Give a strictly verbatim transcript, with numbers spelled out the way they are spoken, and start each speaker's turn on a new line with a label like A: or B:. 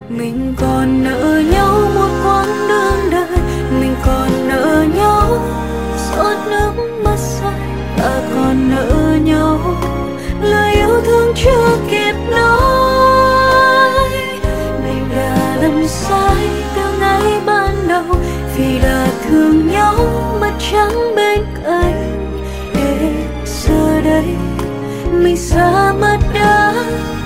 A: Mình còn nợ nhau một quãng đường đời, mình còn nợ nhau giọt nước mắt rơi, và còn nợ nhau lời yêu thương chưa kịp nói. Mình đã làm sai từ ngày ban đầu, vì đã thương nhau mà chẳng bên cạnh, để giờ đây mình xa mất đã